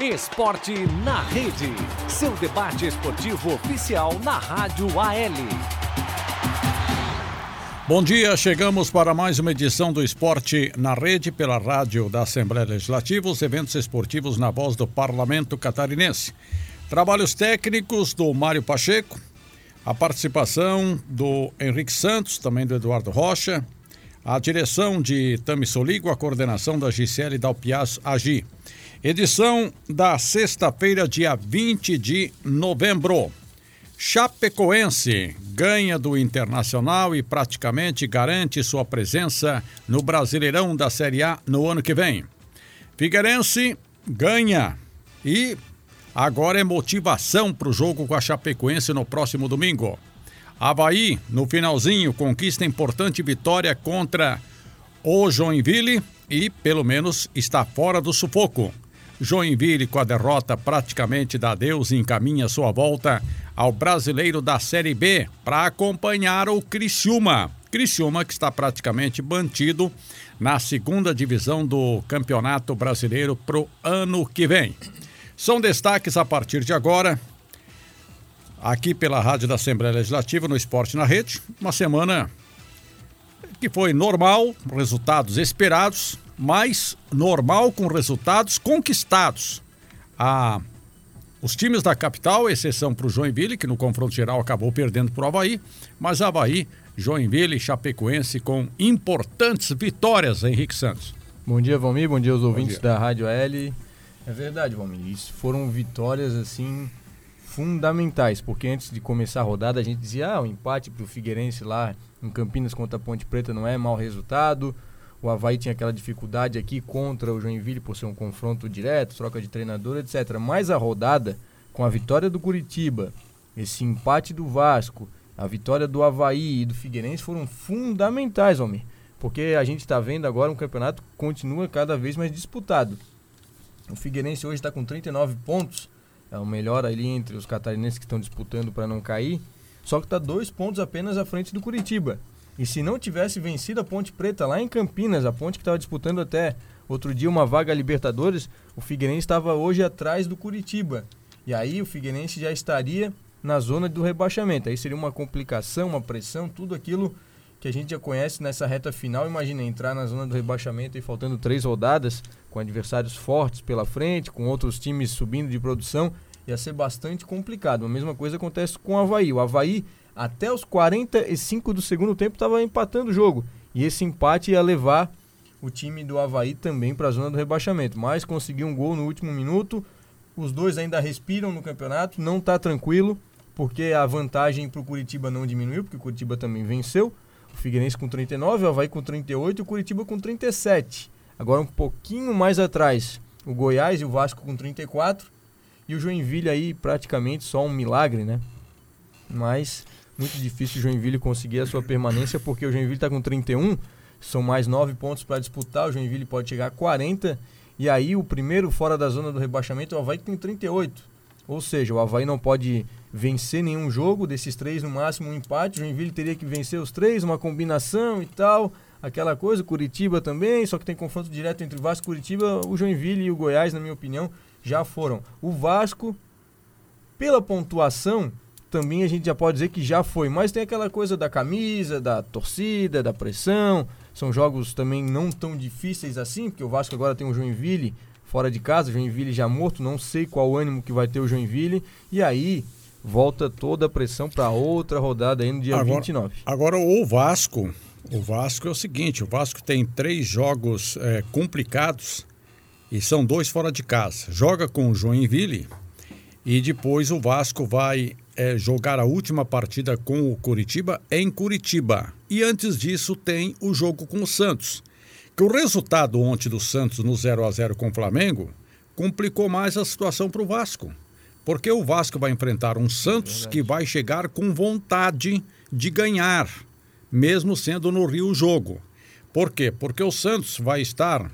Esporte na Rede. Seu debate esportivo oficial na Rádio AL. Bom dia, chegamos para mais uma edição do Esporte na Rede pela rádio da Assembleia Legislativa, os eventos esportivos na voz do Parlamento Catarinense. Trabalhos técnicos do Mário Pacheco, a participação do Henrique Santos, também do Eduardo Rocha, a direção de Tami Soligo, a coordenação da Gisele Dalpiaz Agi. Edição da sexta-feira, dia 20 de novembro. Chapecoense ganha do Internacional e praticamente garante sua presença no Brasileirão da Série A no ano que vem. Figueirense ganha e agora é motivação para o jogo com a Chapecoense no próximo domingo. Avaí, no finalzinho, conquista importante vitória contra o Joinville e, pelo menos, está fora do sufoco. Joinville, com a derrota, praticamente dá adeus e encaminha sua volta ao Brasileiro da Série B para acompanhar o Criciúma. Criciúma que está praticamente mantido na segunda divisão do Campeonato Brasileiro para o ano que vem. São destaques a partir de agora, aqui pela Rádio da Assembleia Legislativa, no Esporte na Rede. Uma semana que foi normal, resultados esperados, mas normal com resultados conquistados. Os times da capital, exceção para o Joinville, que no confronto geral acabou perdendo para o Avaí, mas Avaí, Joinville e Chapecoense com importantes vitórias, Henrique Santos. Bom dia, Valmir, bom dia aos ouvintes da Rádio AL. É verdade, Valmir, isso foram vitórias assim fundamentais, porque antes de começar a rodada a gente dizia, o empate para o Figueirense lá em Campinas contra a Ponte Preta não é mau resultado. O Avaí tinha aquela dificuldade aqui contra o Joinville por ser um confronto direto, troca de treinador, etc. Mas a rodada, com a vitória do Curitiba, esse empate do Vasco, a vitória do Avaí e do Figueirense foram fundamentais, Almir. Porque a gente está vendo agora um campeonato que continua cada vez mais disputado. O Figueirense hoje está com 39 pontos, é o melhor ali entre os catarinenses que estão disputando para não cair, só que está 2 pontos apenas à frente do Curitiba. E se não tivesse vencido a Ponte Preta lá em Campinas, a Ponte que estava disputando até outro dia uma vaga a Libertadores, o Figueirense estava hoje atrás do Curitiba. E aí o Figueirense já estaria na zona do rebaixamento. Aí seria uma complicação, uma pressão, tudo aquilo que a gente já conhece nessa reta final. Imagina entrar na zona do rebaixamento e faltando 3 rodadas, com adversários fortes pela frente, com outros times subindo de produção, ia ser bastante complicado. A mesma coisa acontece com o Avaí. O Avaí, até os 45 do segundo tempo, estava empatando o jogo. E esse empate ia levar o time do Avaí também para a zona do rebaixamento. Mas conseguiu um gol no último minuto. Os dois ainda respiram no campeonato. Não está tranquilo, porque a vantagem para o Curitiba não diminuiu, porque o Curitiba também venceu. O Figueirense com 39, o Avaí com 38 e o Curitiba com 37. Agora um pouquinho mais atrás, o Goiás e o Vasco com 34. E o Joinville aí praticamente só um milagre, né? Mas muito difícil o Joinville conseguir a sua permanência, porque o Joinville está com 31, são mais 9 pontos para disputar, o Joinville pode chegar a 40, e aí o primeiro fora da zona do rebaixamento é o Avaí que tem 38. Ou seja, o Avaí não pode vencer nenhum jogo, desses 3 no máximo um empate, o Joinville teria que vencer os 3, uma combinação e tal, aquela coisa, Curitiba também, só que tem confronto direto entre Vasco e Curitiba, o Joinville e o Goiás, na minha opinião, já foram. O Vasco, pela pontuação, também a gente já pode dizer que já foi, mas tem aquela coisa da camisa, da torcida, da pressão, são jogos também não tão difíceis assim, porque o Vasco agora tem o Joinville fora de casa, o Joinville já morto, não sei qual ânimo que vai ter o Joinville, e aí volta toda a pressão para outra rodada aí no dia 29. Agora o Vasco é o seguinte, o Vasco tem 3 jogos complicados e são 2 fora de casa, joga com o Joinville e depois o Vasco vai jogar a última partida com o Curitiba em Curitiba. E antes disso tem o jogo com o Santos. Que o resultado ontem do Santos no 0-0 com o Flamengo complicou mais a situação para o Vasco. Porque o Vasco vai enfrentar um Santos que vai chegar com vontade de ganhar, mesmo sendo no Rio o jogo. Por quê? Porque o Santos vai estar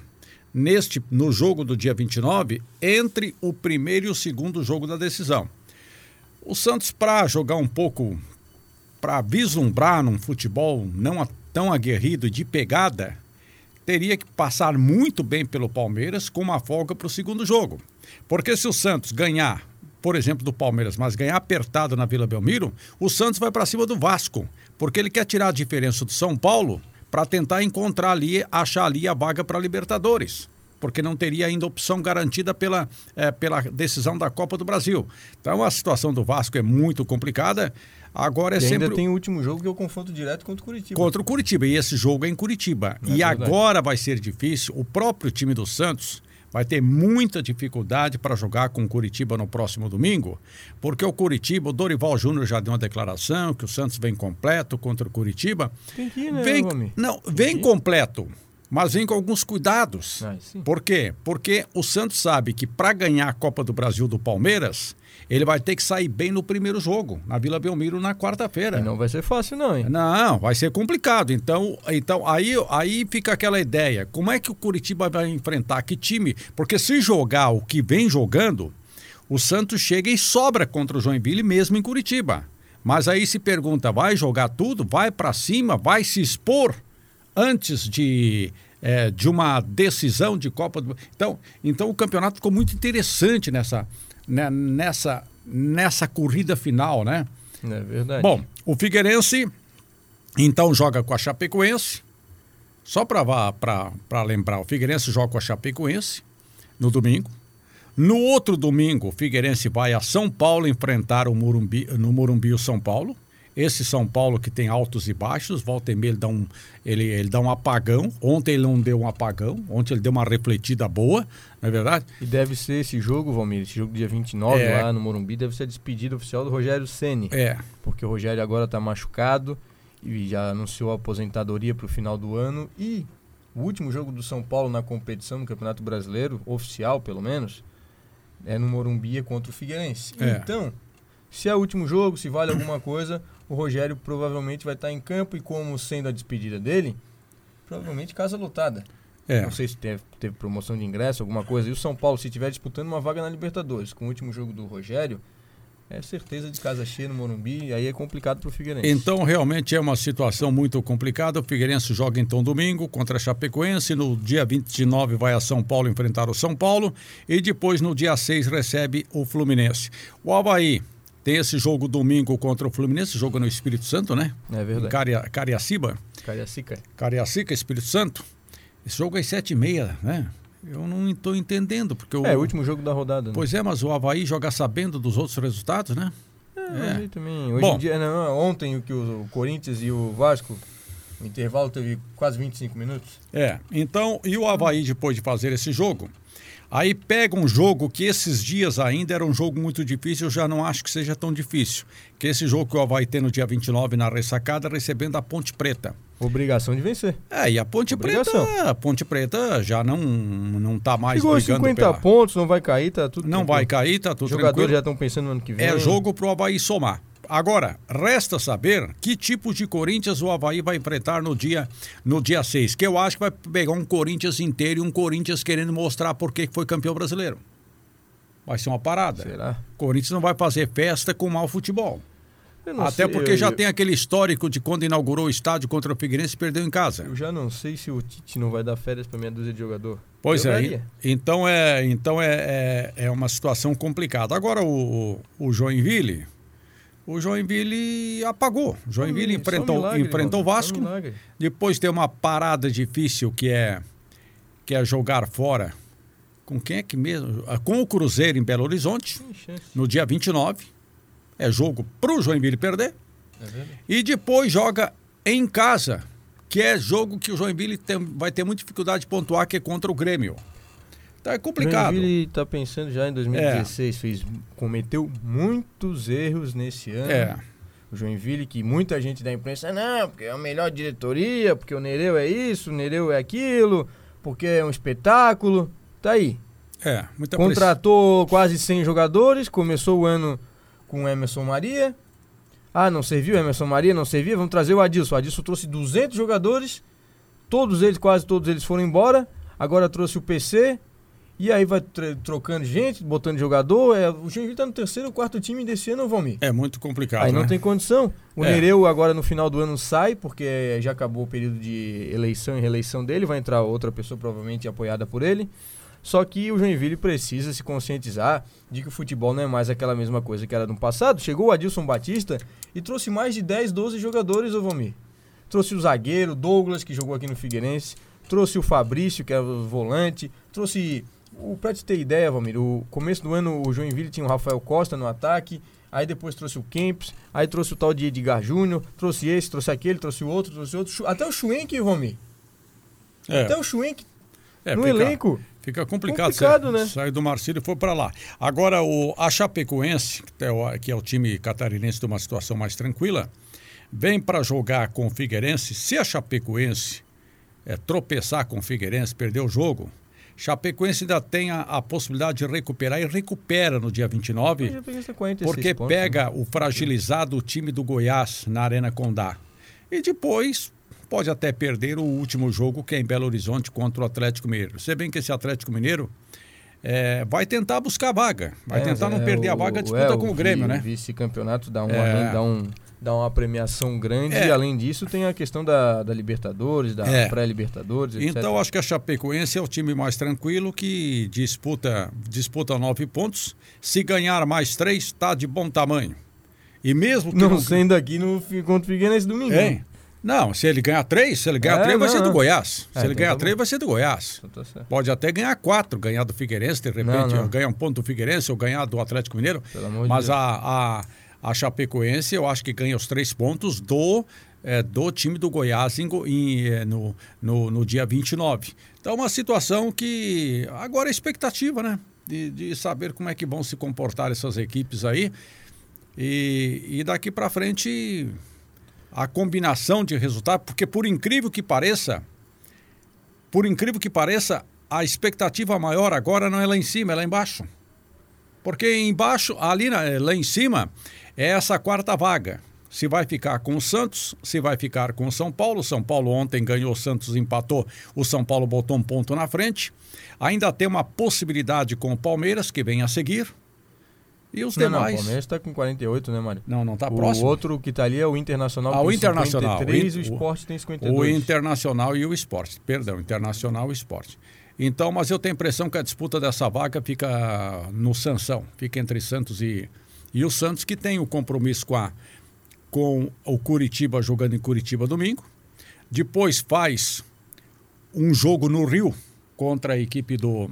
no jogo do dia 29 entre o primeiro e o segundo jogo da decisão. O Santos, para jogar um pouco, para vislumbrar num futebol não tão aguerrido de pegada, teria que passar muito bem pelo Palmeiras com uma folga para o segundo jogo. Porque se o Santos ganhar, por exemplo, do Palmeiras, mas ganhar apertado na Vila Belmiro, o Santos vai para cima do Vasco, porque ele quer tirar a diferença do São Paulo para tentar encontrar ali, achar ali a vaga para a Libertadores, porque não teria ainda opção garantida pela decisão da Copa do Brasil. Então a situação do Vasco é muito complicada. Agora é sempre... ainda tem o último jogo que é o confronto direto contra o Curitiba. Contra o Curitiba, e esse jogo é em Curitiba. E agora vai ser difícil, o próprio time do Santos vai ter muita dificuldade para jogar com o Curitiba no próximo domingo, porque o Curitiba, o Dorival Júnior já deu uma declaração que o Santos vem completo contra o Curitiba. Tem que ir, né, vem completo, mas vem com alguns cuidados. Sim. Por quê? Porque o Santos sabe que para ganhar a Copa do Brasil do Palmeiras, ele vai ter que sair bem no primeiro jogo, na Vila Belmiro, na quarta-feira. E não vai ser fácil não, hein? Não, vai ser complicado. Então aí fica aquela ideia. Como é que o Curitiba vai enfrentar? Que time? Porque se jogar o que vem jogando, o Santos chega e sobra contra o Joinville mesmo em Curitiba. Mas aí se pergunta, vai jogar tudo? Vai para cima? Vai se expor antes de uma decisão de Copa do... Então o campeonato ficou muito interessante nessa corrida final, né? É verdade. Bom, o Figueirense então joga com a Chapecoense. Só para lembrar, o Figueirense joga com a Chapecoense no domingo. No outro domingo, o Figueirense vai a São Paulo enfrentar no Morumbi o São Paulo. Esse São Paulo que tem altos e baixos, volta e meia ele dá um apagão. Ontem ele não deu um apagão, ontem ele deu uma refletida boa, não é verdade? E deve ser esse jogo, Valmir, esse jogo dia 29 lá no Morumbi, deve ser a despedida oficial do Rogério Ceni. Porque o Rogério agora está machucado e já anunciou a aposentadoria para o final do ano. E o último jogo do São Paulo na competição do Campeonato Brasileiro, oficial pelo menos, é no Morumbi contra o Figueirense. Então, se é o último jogo, se vale alguma coisa, o Rogério provavelmente vai estar em campo e, como sendo a despedida dele, provavelmente casa lotada. Não sei se teve promoção de ingresso, alguma coisa. E o São Paulo, se estiver disputando uma vaga na Libertadores com o último jogo do Rogério, é certeza de casa cheia no Morumbi, e aí é complicado para o Figueirense. Então realmente é uma situação muito complicada. O Figueirense joga então domingo contra a Chapecoense, no dia 29 vai a São Paulo enfrentar o São Paulo e depois no dia 6 recebe o Fluminense. O Avaí tem esse jogo domingo contra o Fluminense, jogo no Espírito Santo, né? É verdade. Em Cariacica, Espírito Santo. Esse jogo é às 7h30, né? Eu não estou entendendo, porque é o último jogo da rodada, né? Pois é, mas o Avaí joga sabendo dos outros resultados, né? Aí também. Hoje em dia, ontem o Corinthians e o Vasco, o intervalo teve quase 25 minutos. Então, e o Avaí depois de fazer esse jogo, aí pega um jogo que esses dias ainda era um jogo muito difícil, eu já não acho que seja tão difícil, que esse jogo que o Avaí tem no dia 29 na Ressacada, recebendo a Ponte Preta. Obrigação de vencer. E a Ponte Preta já não está mais brigando. Chegou 50 pontos, não vai cair, tá tudo não tranquilo. Vai cair, tá tudo Os jogadores tranquilo. já estão pensando no ano que vem. É jogo pro Avaí somar. Agora, resta saber que tipo de Corinthians o Avaí vai enfrentar no dia 6, que eu acho que vai pegar um Corinthians inteiro e um Corinthians querendo mostrar por que foi campeão brasileiro. Vai ser uma parada. Será? Corinthians não vai fazer festa com mau futebol. Até porque já tem aquele histórico de quando inaugurou o estádio contra o Figueirense e perdeu em casa. Eu já não sei se o Tite não vai dar férias para meia dúzia de jogador. Pois então é uma situação complicada. Agora o Joinville apagou. O Joinville enfrentou o Vasco. Depois tem uma parada difícil que é jogar fora. Com quem é que mesmo? Com o Cruzeiro em Belo Horizonte, no dia 29. É jogo pro Joinville perder. E depois joga em casa, que é jogo que o Joinville vai ter muita dificuldade de pontuar, que é contra o Grêmio. Então é complicado. O Joinville está pensando já em 2016, cometeu muitos erros nesse ano. O Joinville, que muita gente da imprensa, não, porque é a melhor diretoria, porque o Nereu é isso, o Nereu é aquilo, porque é um espetáculo. Tá aí. Contratou quase 100 jogadores, começou o ano com o Emerson Maria. Não serviu o Emerson Maria, não servia, vamos trazer o Adilson. O Adilson trouxe 200 jogadores, quase todos eles foram embora. Agora trouxe o PC E aí vai trocando gente, botando jogador. O Joinville tá no 3º ou 4º time desse ano, Valmir. É muito complicado, aí não né? tem condição. O Nereu agora no final do ano sai, porque já acabou o período de eleição e reeleição dele. Vai entrar outra pessoa provavelmente apoiada por ele. Só que o Joinville precisa se conscientizar de que o futebol não é mais aquela mesma coisa que era no passado. Chegou o Adilson Batista e trouxe mais de 10, 12 jogadores, ô Valmir. Trouxe o zagueiro, Douglas, que jogou aqui no Figueirense. Trouxe o Fabrício, que era o volante. Trouxe... Pra te ter ideia, Valmir, o começo do ano o Joinville tinha o Rafael Costa no ataque, aí depois trouxe o Kempis, aí trouxe o tal de Edgar Júnior, trouxe esse, trouxe aquele, trouxe o outro, até o Schwenk, Valmir. Até o Schwenk no elenco. Fica complicado né? Saiu do Marcílio e foi para lá. Agora, a Chapecoense, que é o time catarinense de uma situação mais tranquila, vem para jogar com o Figueirense. Se a Chapecoense tropeçar com o Figueirense, perder o jogo... Chapecoense ainda tem a possibilidade de recuperar e recupera no dia 29, porque pega o fragilizado time do Goiás na Arena Condá. E depois pode até perder o último jogo, que é em Belo Horizonte, contra o Atlético Mineiro. Você vê que esse Atlético Mineiro vai tentar buscar a vaga, vai tentar não perder a vaga, disputa com o Grêmio, né? O vice-campeonato dá uma premiação grande e além disso tem a questão da Libertadores, da pré-Libertadores, etc. Então acho que a Chapecoense é o time mais tranquilo que disputa 9 pontos. Se ganhar mais 3, está de bom tamanho. E mesmo que não sendo aqui contra o Figueirense domingo. Não, se ele ganhar 3, vai ser do Goiás. Se ele ganhar 3, vai ser do Goiás. Pode até ganhar 4, ganhar do Figueirense, de repente, ou ganhar um ponto do Figueirense, ou ganhar do Atlético Mineiro. Mas a Chapecoense, eu acho que ganha os 3 pontos do time do Goiás no dia 29. Então, uma situação que agora é expectativa, né? De saber como é que vão se comportar essas equipes aí. E daqui para frente, a combinação de resultados, porque por incrível que pareça, a expectativa maior agora não é lá em cima, é lá embaixo. Porque embaixo, lá em cima, é essa 4ª vaga. Se vai ficar com o Santos, se vai ficar com o São Paulo. São Paulo ontem ganhou, o Santos empatou, o São Paulo botou um ponto na frente. Ainda tem uma possibilidade com o Palmeiras, que vem a seguir. E os demais... o Palmeiras está com 48, né, Mário? Não está próximo. O outro que está ali é o Internacional com 53 e o Sport tem 52. O Internacional e o Sport. Perdão, Internacional e o Sport. Então, mas eu tenho a impressão que a disputa dessa vaga fica no Sansão, fica entre Santos e o Santos, que tem o compromisso com o Curitiba, jogando em Curitiba domingo. Depois faz um jogo no Rio contra a equipe do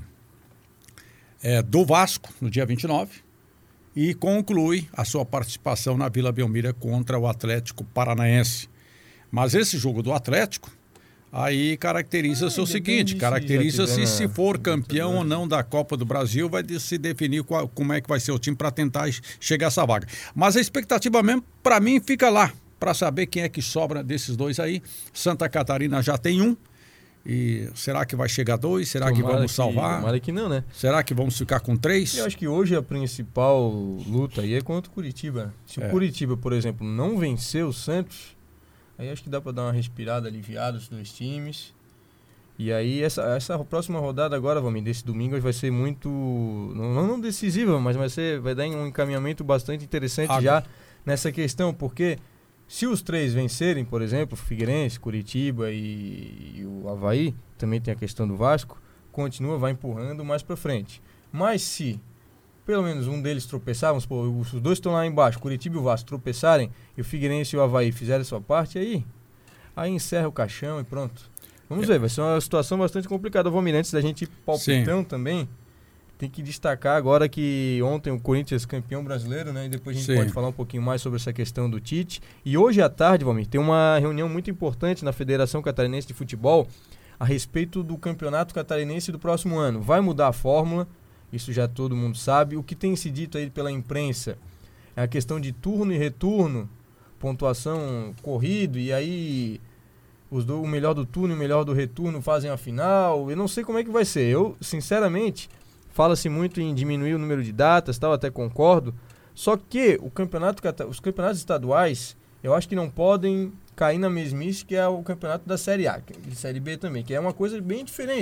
Vasco, no dia 29, e conclui a sua participação na Vila Belmiro contra o Atlético Paranaense. Mas esse jogo do Atlético... Aí caracteriza-se o seguinte, caracteriza-se se for campeão ou não da Copa do Brasil, vai se definir como é que vai ser o time para tentar chegar a essa vaga. Mas a expectativa mesmo, para mim, fica lá, para saber quem é que sobra desses dois aí. Santa Catarina já tem um, e será que vai chegar 2? Será que vamos salvar? Tomara que não, né? Será que vamos ficar com 3? Eu acho que hoje a principal luta aí é contra o Curitiba. Se o Curitiba, por exemplo, não vencer o Santos... Aí acho que dá para dar uma respirada, aliviada os dois times. E aí essa próxima rodada agora, Valmir, desse domingo vai ser muito... Não decisiva, mas vai dar um encaminhamento bastante interessante já nessa questão. Porque se os 3 vencerem, por exemplo, Figueirense, Curitiba e o Avaí, também tem a questão do Vasco, vai empurrando mais para frente. Mas se... pelo menos um deles tropeçar, vamos supor, os 2 estão lá embaixo, Curitiba e o Vasco tropeçarem, e o Figueirense e o Avaí fizerem a sua parte, aí encerra o caixão e pronto. Vamos ver, vai ser uma situação bastante complicada. Valmir, antes da gente ir palpitão também, tem que destacar agora que ontem o Corinthians campeão brasileiro, né? E depois a gente pode falar um pouquinho mais sobre essa questão do Tite. E hoje à tarde, Valmir, tem uma reunião muito importante na Federação Catarinense de Futebol a respeito do Campeonato Catarinense do próximo ano. Vai mudar a fórmula, isso já todo mundo sabe. O que tem se dito aí pela imprensa é a questão de turno e retorno, pontuação corrido, e aí o melhor do turno e o melhor do retorno fazem a final. Eu não sei como é que vai ser. Eu, sinceramente, fala-se muito em diminuir o número de datas, tal, até concordo. Só que os campeonatos estaduais, eu acho que não podem cair na mesmice que é o campeonato da Série A, de Série B também, que é uma coisa bem diferente.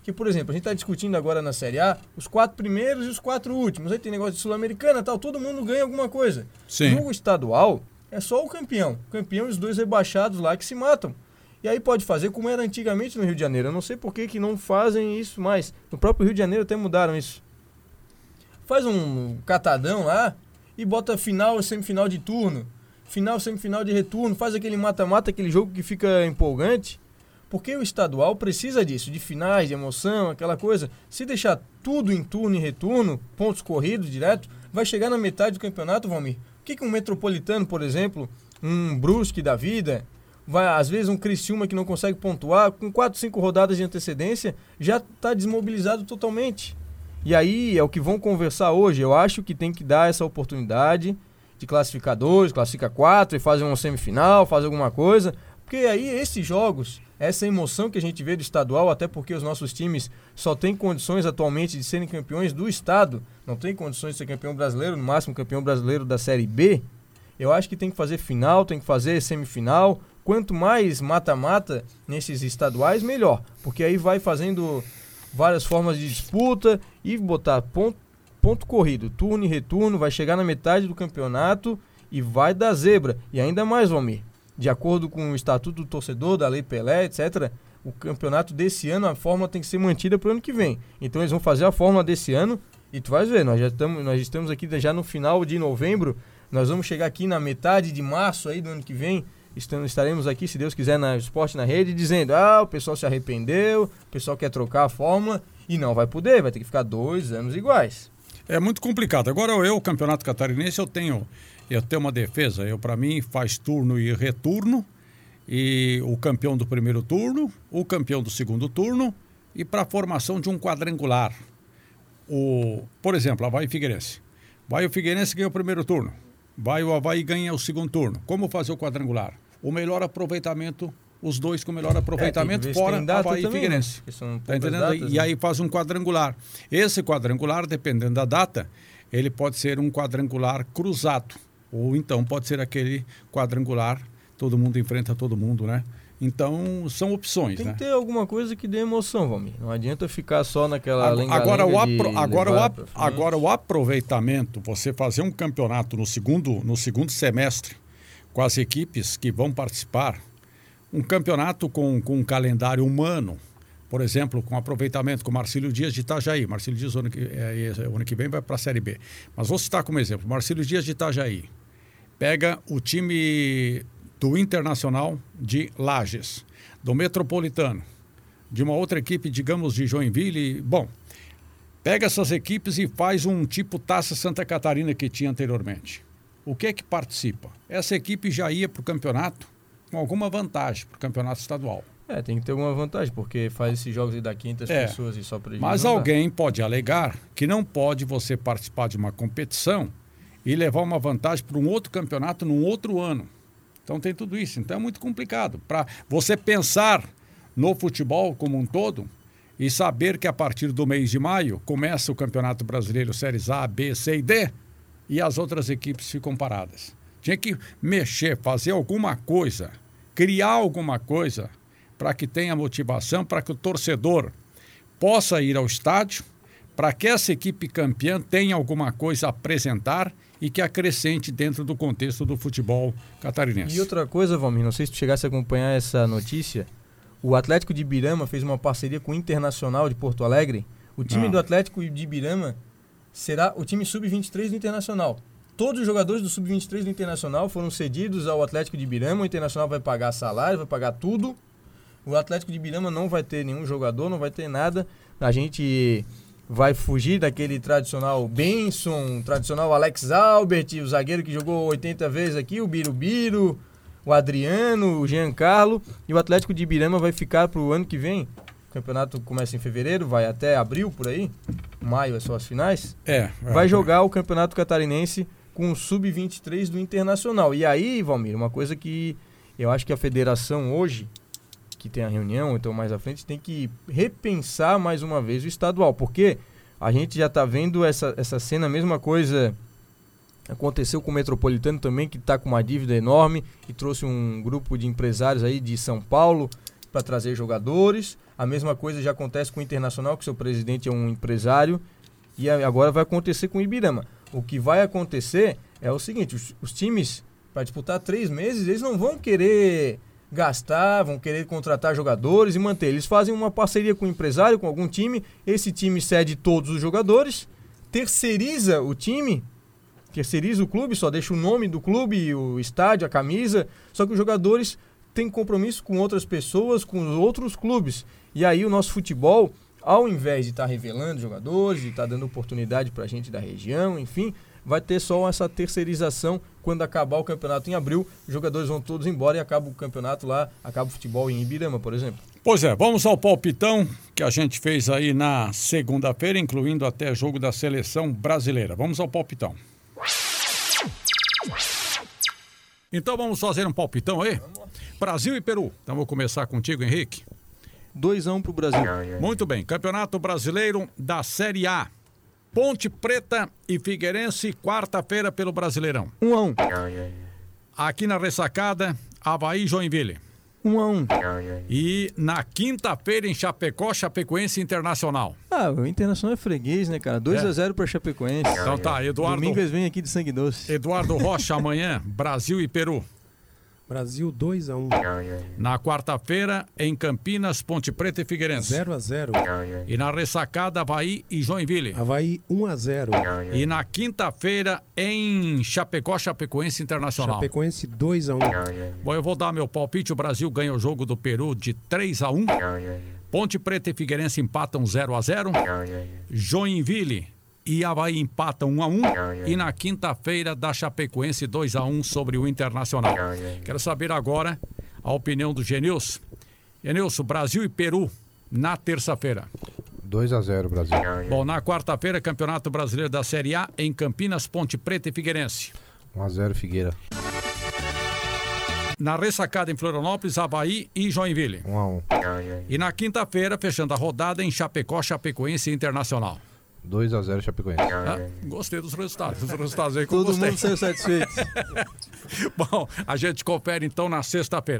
que, por exemplo, a gente está discutindo agora na Série A os 4 primeiros e os 4 últimos. Aí tem negócio de Sul-Americana e tal, todo mundo ganha alguma coisa. Sim. No estadual, é só o campeão. O campeão e os 2 rebaixados lá que se matam. E aí pode fazer como era antigamente no Rio de Janeiro. Eu não sei por que não fazem isso mais. No próprio Rio de Janeiro até mudaram isso. Faz um catadão lá e bota final e semifinal de turno. Final, semifinal de retorno. Faz aquele mata-mata, aquele jogo que fica empolgante. Porque o estadual precisa disso, de finais, de emoção, aquela coisa. Se deixar tudo em turno e retorno, pontos corridos direto, vai chegar na metade do campeonato, Valmir. O que um Metropolitano, por exemplo, um Brusque da vida, às vezes um Criciúma que não consegue pontuar, com 4, 5 rodadas de antecedência, já está desmobilizado totalmente. E aí é o que vão conversar hoje. Eu acho que tem que dar essa oportunidade de classificar 2, classifica 4 e fazer uma semifinal, fazer alguma coisa. Porque aí esses jogos, essa emoção que a gente vê do estadual, até porque os nossos times só têm condições atualmente de serem campeões do estado, não tem condições de ser campeão brasileiro, no máximo campeão brasileiro da Série B, eu acho que tem que fazer final, tem que fazer semifinal. Quanto mais mata-mata nesses estaduais, melhor. Porque aí vai fazendo várias formas de disputa e botar ponto corrido, turno e retorno, vai chegar na metade do campeonato e vai dar zebra. E ainda mais, Valmir, de acordo com o Estatuto do Torcedor, da Lei Pelé, etc., o campeonato desse ano, a fórmula tem que ser mantida para o ano que vem. Então eles vão fazer a fórmula desse ano e tu vais ver, nós estamos aqui já no final de novembro, nós vamos chegar aqui na metade de março aí do ano que vem, estaremos aqui, se Deus quiser, na Esporte na Rede, dizendo, o pessoal se arrependeu, o pessoal quer trocar a fórmula, e não vai poder, vai ter que ficar 2 anos iguais. É muito complicado. Agora o Campeonato Catarinense, eu tenho uma defesa. Para mim, faz turno e retorno, e o campeão do primeiro turno, o campeão do segundo turno, e para a formação de um quadrangular. Por exemplo, Avaí e Figueirense. Vai o Figueirense ganha o primeiro turno. Vai o Avaí ganha o segundo turno. Como fazer o quadrangular? O melhor aproveitamento, os 2 com o melhor aproveitamento, fora Avaí e Figueirense. Tá entendendo? Datas, e aí faz um quadrangular. Esse quadrangular, dependendo da data, ele pode ser um quadrangular cruzado. Ou então pode ser aquele quadrangular, todo mundo enfrenta todo mundo, né? Então, são opções, Tem né? que ter alguma coisa que dê emoção, Valmir. Não adianta ficar só naquela Agora o aproveitamento, você fazer um campeonato no segundo semestre, com as equipes que vão participar, um campeonato com um calendário humano, por exemplo, com aproveitamento com Marcílio Dias de Itajaí. Marcílio Dias, ano que vem, vai para a Série B. Mas vou citar como exemplo, Marcílio Dias de Itajaí. Pega o time do Internacional de Lages, do Metropolitano, de uma outra equipe, digamos, de Joinville. Bom, pega essas equipes e faz um tipo Taça Santa Catarina que tinha anteriormente. O que é que participa? Essa equipe já ia para o campeonato com alguma vantagem para o campeonato estadual. Tem que ter alguma vantagem, porque faz esses jogos e dá 500 pessoas e só prejudica. Mas alguém pode alegar que não pode você participar de uma competição e levar uma vantagem para um outro campeonato num outro ano. Então tem tudo isso. Então é muito complicado. Para você pensar no futebol como um todo e saber que a partir do mês de maio começa o Campeonato Brasileiro Séries A, B, C e D e as outras equipes ficam paradas. Tinha que mexer, fazer alguma coisa, criar alguma coisa para que tenha motivação, para que o torcedor possa ir ao estádio, para que essa equipe campeã tenha alguma coisa a apresentar e que acrescente dentro do contexto do futebol catarinense. E outra coisa, Valmir, não sei se tu chegasse a acompanhar essa notícia, o Atlético de Ibirama fez uma parceria com o Internacional de Porto Alegre. O time do Atlético de Ibirama será o time sub-23 do Internacional. Todos os jogadores do sub-23 do Internacional foram cedidos ao Atlético de Ibirama, o Internacional vai pagar salário, vai pagar tudo. O Atlético de Ibirama não vai ter nenhum jogador, não vai ter nada. A gente vai fugir daquele tradicional Benson, tradicional Alex Albert, o zagueiro que jogou 80 vezes aqui, o Birubiru, o Adriano, o Giancarlo. E o Atlético de Ibirama vai ficar para o ano que vem. O campeonato começa em fevereiro, vai até abril, por aí. Maio é só as finais. Vai jogar o Campeonato Catarinense com o Sub-23 do Internacional. E aí, Valmir, uma coisa que eu acho que a federação hoje, que tem a reunião, então mais à frente, tem que repensar mais uma vez o estadual, porque a gente já está vendo essa cena, a mesma coisa aconteceu com o Metropolitano também, que está com uma dívida enorme e trouxe um grupo de empresários aí de São Paulo, para trazer jogadores. A mesma coisa já acontece com o Internacional, que seu presidente é um empresário, e agora vai acontecer com o Ibirama. O que vai acontecer é o seguinte, os times, para disputar 3 meses, eles não vão querer gastar, vão querer contratar jogadores e manter. Eles fazem uma parceria com o empresário, com algum time, esse time cede todos os jogadores, terceiriza o time, terceiriza o clube, só deixa o nome do clube, o estádio, a camisa, só que os jogadores têm compromisso com outras pessoas, com outros clubes. E aí o nosso futebol, ao invés de estar revelando jogadores, de estar dando oportunidade para a gente da região, enfim, vai ter só essa terceirização. Quando acabar o campeonato em abril, os jogadores vão todos embora e acaba o campeonato lá, acaba o futebol em Ibirama, por exemplo. Pois é, vamos ao palpitão que a gente fez aí na segunda-feira, incluindo até jogo da seleção brasileira. Vamos ao palpitão. Então vamos fazer um palpitão aí? Brasil e Peru. Então vou começar contigo, Henrique. 2-1 pro Brasil. Muito bem, Campeonato Brasileiro da Série A. Ponte Preta e Figueirense, quarta-feira pelo Brasileirão. 1-1. Aqui na Ressacada, Avaí e Joinville. 1-1. E na quinta-feira em Chapecó, Chapecoense Internacional. O Internacional é freguês, né, cara? 2-0 para Chapecoense. Então tá, Eduardo. Domingo eles vêm aqui de sangue doce. Eduardo Rocha, amanhã, Brasil e Peru. Brasil 2-1. Na quarta-feira, em Campinas, Ponte Preta e Figueirense. 0-0. E na Ressacada, Avaí e Joinville. Avaí 1-0. E na quinta-feira, em Chapecó, Chapecoense Internacional. Chapecoense 2-1. Bom, eu vou dar meu palpite. O Brasil ganha o jogo do Peru de 3-1. Ponte Preta e Figueirense empatam 0-0. Joinville e Avaí empatam 1-1. E na quinta-feira da Chapecoense 2-1 sobre o Internacional. Quero saber agora a opinião do Genilson. Genilson, Brasil e Peru na terça-feira. 2-0 Brasil. Bom, na quarta-feira, Campeonato Brasileiro da Série A em Campinas, Ponte Preta e Figueirense. 1-0 Figueira. Na Ressacada em Florianópolis, Avaí e Joinville. 1-1. E na quinta-feira, fechando a rodada em Chapecó, Chapecoense e Internacional. 2-0 Chapecoense. Gostei dos resultados. Os resultados aí que eu Todo gostei. mundo saiu satisfeito. Bom, a gente confere então na sexta-feira.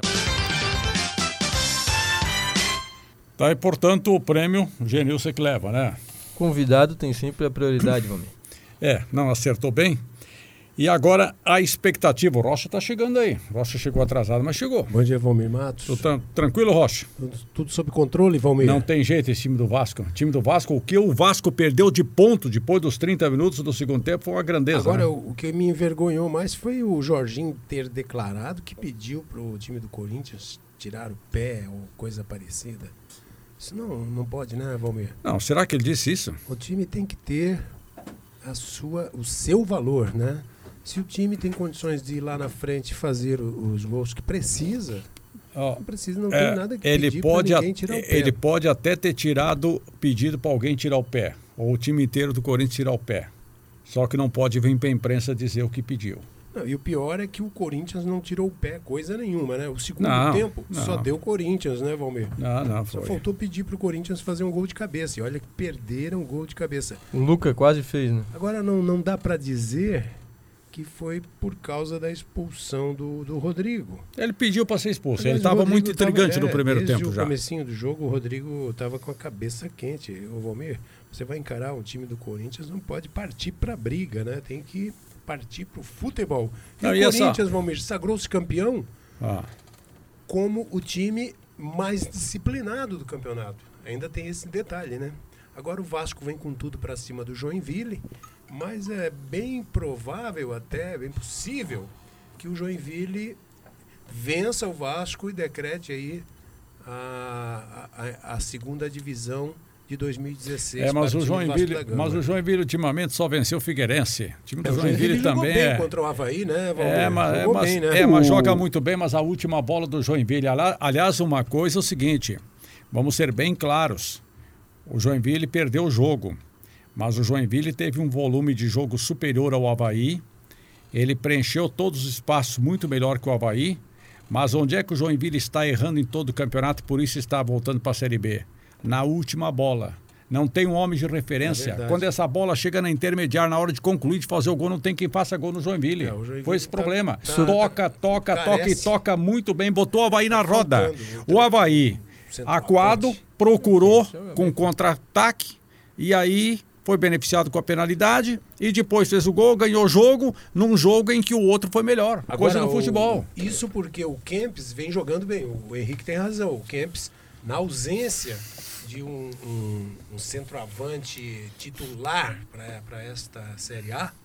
Tá, e portanto o prêmio o Genilson que leva, né? Convidado tem sempre a prioridade, Valmir. Não acertou bem. E agora a expectativa. O Rocha tá chegando aí. O Rocha chegou atrasado, mas chegou. Bom dia, Valmir Matos. Tranquilo, Rocha? Tudo sob controle, Valmir? Não tem jeito esse time do Vasco. O time do Vasco, o que o Vasco perdeu de ponto depois dos 30 minutos do segundo tempo foi uma grandeza. Agora, né? o que me envergonhou mais foi o Jorginho ter declarado que pediu pro time do Corinthians tirar o pé ou coisa parecida. Isso não pode, né, Valmir? Não, será que ele disse isso? O time tem que ter o seu valor, né? Se o time tem condições de ir lá na frente e fazer os gols que precisa, não tem nada que pedir para ninguém tirar o pé. Ele pode até ter pedido para alguém tirar o pé, ou o time inteiro do Corinthians tirar o pé. Só que não pode vir para a imprensa dizer o que pediu. Não, e o pior é que o Corinthians não tirou o pé coisa nenhuma, né? O segundo tempo só deu Corinthians, né, Valmir? Não, foi. Só faltou pedir pro Corinthians fazer um gol de cabeça. E olha que perderam o gol de cabeça. O Luca quase fez, né? Agora não dá para dizer que foi por causa da expulsão do Rodrigo. Ele pediu para ser expulso. Aliás, ele estava muito intrigante no primeiro tempo já. Desde o comecinho do jogo, o Rodrigo estava com a cabeça quente. Ô, Valmir, você vai encarar o time do Corinthians, não pode partir para briga, né? Tem que partir para o futebol. E o Corinthians, Valmir, sagrou-se campeão como o time mais disciplinado do campeonato. Ainda tem esse detalhe, né? Agora o Vasco vem com tudo para cima do Joinville, mas é bem provável, até bem possível, que o Joinville vença o Vasco e decrete aí a segunda divisão de 2016. Mas o Joinville ultimamente só venceu o Figueirense. O time do Joinville também jogou bem contra o Avaí, né, Valmir? Mas joga muito bem, mas a última bola do Joinville. Aliás, uma coisa é o seguinte, vamos ser bem claros. O Joinville perdeu o jogo, mas o Joinville teve um volume de jogo superior ao Avaí. Ele preencheu todos os espaços muito melhor que o Avaí. Mas onde é que o Joinville está errando em todo o campeonato, por isso está voltando para a Série B? Na última bola. Não tem um homem de referência. Quando essa bola chega na intermediária, na hora de concluir, de fazer o gol, não tem quem faça gol no Joinville. Foi esse problema. Toca muito bem. Botou o Avaí na roda. O Avaí, acuado, procurou com contra-ataque e aí foi beneficiado com a penalidade e depois fez o gol, ganhou o jogo, num jogo em que o outro foi melhor. Agora, coisa no futebol. Isso porque o Kempis vem jogando bem. O Henrique tem razão. O Kempis, na ausência de um centroavante titular para esta Série A,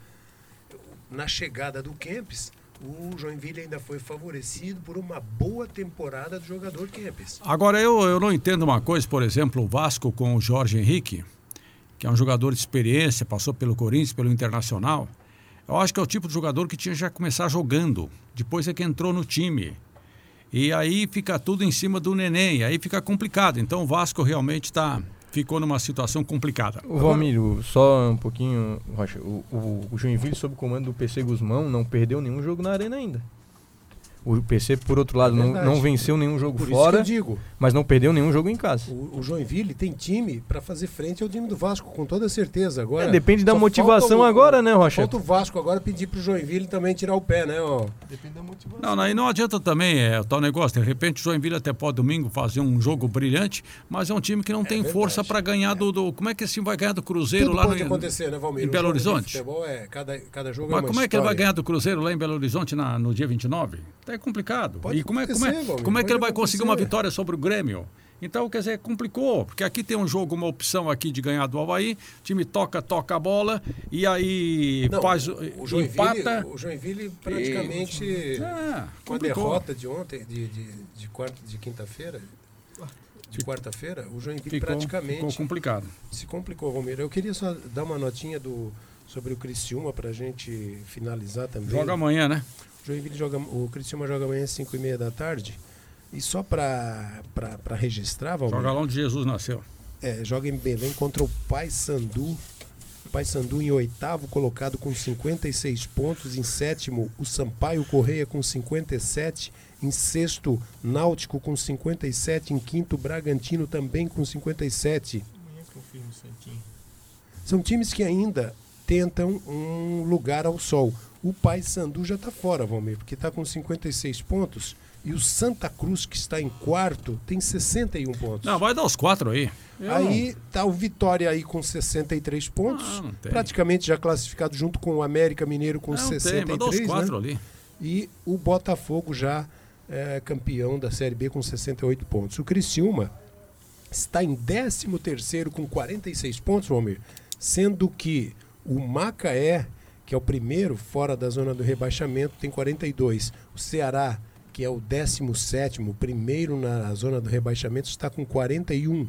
na chegada do Kempis, o Joinville ainda foi favorecido por uma boa temporada do jogador Kempis. Agora, eu não entendo uma coisa, por exemplo, o Vasco com o Jorge Henrique, que é um jogador de experiência, passou pelo Corinthians, pelo Internacional. Eu acho que é o tipo de jogador que tinha já começar jogando, depois é que entrou no time. E aí fica tudo em cima do neném, aí fica complicado. Então o Vasco realmente ficou numa situação complicada. O Valmir, só um pouquinho, Rocha, o Joinville, sob o comando do PC Guzmão, não perdeu nenhum jogo na arena ainda. O PC, por outro lado, não venceu nenhum jogo fora, mas não perdeu nenhum jogo em casa. O Joinville tem time para fazer frente ao time do Vasco, com toda certeza. Agora, depende da motivação agora, né, Rocha? Falta o Vasco agora pedir pro Joinville também tirar o pé, né? Ó. Depende da motivação. Não, aí não adianta também o tal negócio. De repente o Joinville até pode domingo fazer um jogo brilhante, mas é um time que não tem força para ganhar do... Como é que esse time vai ganhar do Cruzeiro Tudo lá pode acontecer, né, Valmir? em Belo Horizonte? Futebol cada jogo mas é uma como é que ele história. vai ganhar do Cruzeiro lá em Belo Horizonte no dia 29? É complicado. E como é que ele vai conseguir uma vitória sobre o Grêmio? Então, quer dizer, complicou, porque aqui tem um jogo, uma opção aqui de ganhar do Avaí, o time toca a bola e aí empata. O Joinville praticamente, com a derrota de ontem, de quinta-feira, de quarta-feira, o Joinville praticamente ficou complicado. Se complicou, Valmir. Eu queria só dar uma notinha sobre o Criciúma para a gente finalizar também. Joga amanhã, né? O Criciúma joga amanhã às 5h30 da tarde. E só para registrar, Valmir... Joga lá onde Jesus nasceu. Joga em Belém contra o Paysandu. O Paysandu em 8º colocado com 56 pontos. Em 7º, o Sampaio Correia com 57. Em 6º, Náutico com 57. Em 5º, Bragantino também com 57. Amanhã confirmo o Santinho. São times que ainda tentam um lugar ao sol. O Paysandu já está fora, Valmir, porque está com 56 pontos. E o Santa Cruz, que está em 4º, tem 61 pontos. Não, vai dar os 4 aí. Aí está o Vitória aí com 63 pontos. Não tem. Praticamente já classificado junto com o América Mineiro com 63. Vai dar os 4 né? ali. E o Botafogo já campeão da Série B com 68 pontos. O Criciúma está em 13º com 46 pontos, Valmir. Sendo que o Macaé, que é o primeiro fora da zona do rebaixamento, tem 42. O Ceará, que é o 17º, primeiro na zona do rebaixamento, está com 41.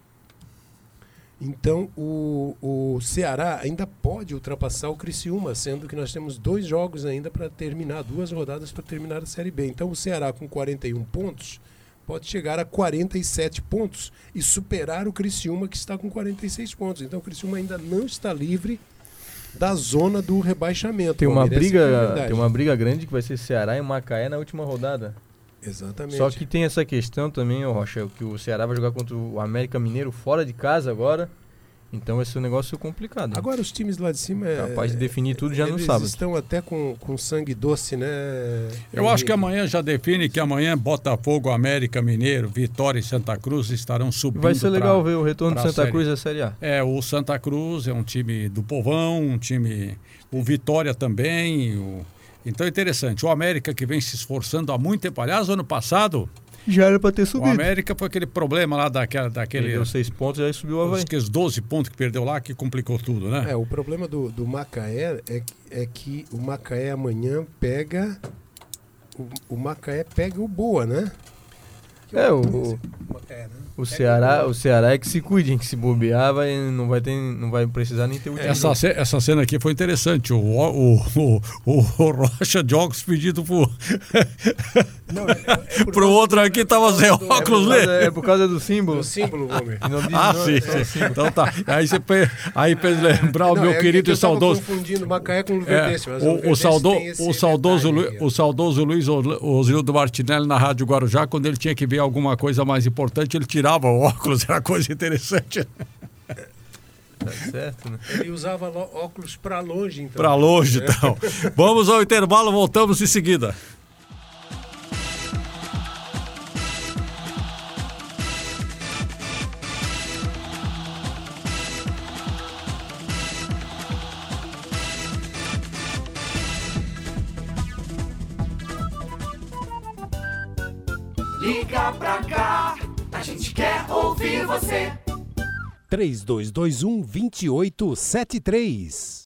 Então, o Ceará ainda pode ultrapassar o Criciúma, sendo que nós temos 2 jogos ainda para terminar, 2 rodadas para terminar a Série B. Então, o Ceará com 41 pontos pode chegar a 47 pontos e superar o Criciúma, que está com 46 pontos. Então, o Criciúma ainda não está livre da zona do rebaixamento. Tem uma briga grande que vai ser Ceará e Macaé na última rodada. Exatamente. Só que tem essa questão também, Rocha, que o Ceará vai jogar contra o América Mineiro fora de casa agora. Então vai ser um negócio complicado. Agora os times lá de cima capaz de definir tudo já no sábado. Eles estão até com sangue doce, né? Eu acho que amanhã já define que amanhã Botafogo, América Mineiro, Vitória e Santa Cruz estarão subindo. Vai ser legal ver o retorno do Santa Cruz à Série A. O Santa Cruz é um time do povão, o Vitória também. Então é interessante. O América, que vem se esforçando há muito tempo. Aliás, ano passado já era para ter subido. O América foi aquele problema lá daquele... Perdeu 6 pontos e aí subiu o Avaí. Aqueles 12 pontos que perdeu lá que complicou tudo, né? O problema do Macaé é que o Macaé amanhã pega... O Macaé pega o Boa, né? Macaé, né? O Ceará é que se cuide, que se bobear não vai precisar nem ter o essa cena aqui foi interessante. O Rocha de óculos pedido pro outro aqui tava sem óculos, né? É por causa do símbolo. Do símbolo, Valmir. Sim. Então tá. Aí pra lembrar o meu querido e saudoso. Eu confundindo Macaé com o Luverdense, mas o saudoso Luiz Osildo Martinelli na Rádio Guarujá, quando ele tinha que ver alguma coisa mais importante, ele tirava o óculos, era coisa interessante. Tá certo, né? Ele usava óculos para longe, então. Para longe, então. Vamos ao intervalo, voltamos em seguida. Liga pra cá, a gente quer ouvir você. 3221-2873